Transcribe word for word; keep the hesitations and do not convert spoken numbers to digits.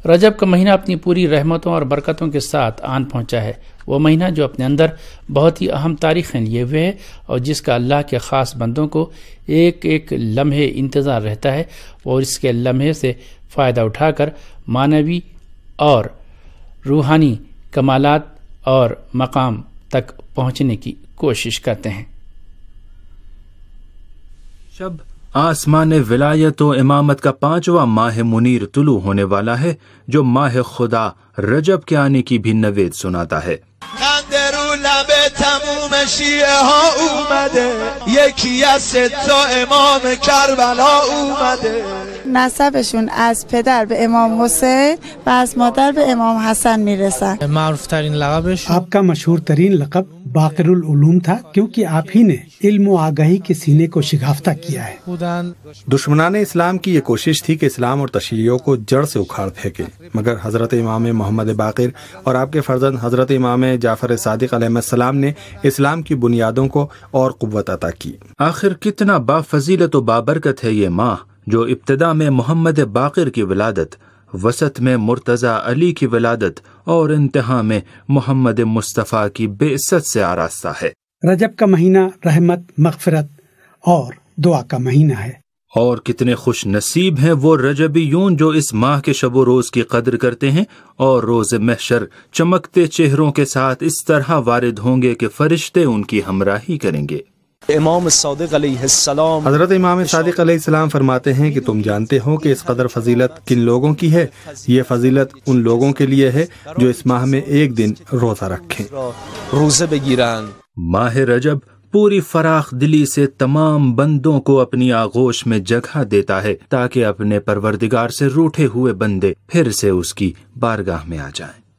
رجب کا مہینہ اپنی پوری رحمتوں اور برکتوں کے ساتھ آن پہنچا ہے، وہ مہینہ جو اپنے اندر بہت ہی اہم تاریخیں لیے ہوئے ہے اور جس کا اللہ کے خاص بندوں کو ایک ایک لمحے انتظار رہتا ہے اور اس کے لمحے سے فائدہ اٹھا کر معنوی اور روحانی کمالات اور مقام تک پہنچنے کی کوشش کرتے ہیں۔ شب آسمان ولایت و امامت کا پانچواں ماہ منیر طلوع ہونے والا ہے، جو ماہ خدا رجب کے آنے کی بھی نوید سناتا ہے۔ رو لب تموم شیعه ها اومده، یکی از ستا امام کربلا اومده. نسبشون از پدر به امام حسین و از مادر به امام حسن میرسن۔ معروف ترین لقبش آپ کا مشہور ترین لقب باقر العلوم تھا، کیونکہ آپ ہی نے علم و آگاہی کے سینے کو شگافتہ کیا ہے۔ دشمنان اسلام کی یہ کوشش تھی کہ اسلام اور تشیعوں کو جڑ سے اکھاڑ پھینکے، مگر حضرت امام محمد باقر اور آپ کے فرزند حضرت امام جعفر صادق علیہ السلام نے اسلام کی بنیادوں کو اور قوت عطا کی۔ آخر کتنا با فضیلت و بابرکت ہے یہ ماہ، جو ابتدا میں محمد باقر کی ولادت، وسط میں مرتضی علی کی ولادت اور انتہا میں محمد مصطفیٰ کی بعثت سے آراستہ ہے۔ رجب کا مہینہ رحمت، مغفرت اور دعا کا مہینہ ہے۔ اور کتنے خوش نصیب ہیں وہ رجبیون جو اس ماہ کے شب و روز کی قدر کرتے ہیں اور روز محشر چمکتے چہروں کے ساتھ اس طرح وارد ہوں گے کہ فرشتے ان کی ہمراہی کریں گے۔ امام صادق علیہ السلام حضرت امام صادق علیہ السلام فرماتے ہیں کہ تم جانتے ہو کہ اس قدر فضیلت کن لوگوں کی ہے؟ یہ فضیلت ان لوگوں کے لیے ہے جو اس ماہ میں ایک دن روزہ رکھیں، روزے بگیرن۔ ماہ رجب پوری فراخ دلی سے تمام بندوں کو اپنی آغوش میں جگہ دیتا ہے تاکہ اپنے پروردگار سے روٹھے ہوئے بندے پھر سے اس کی بارگاہ میں آ جائیں۔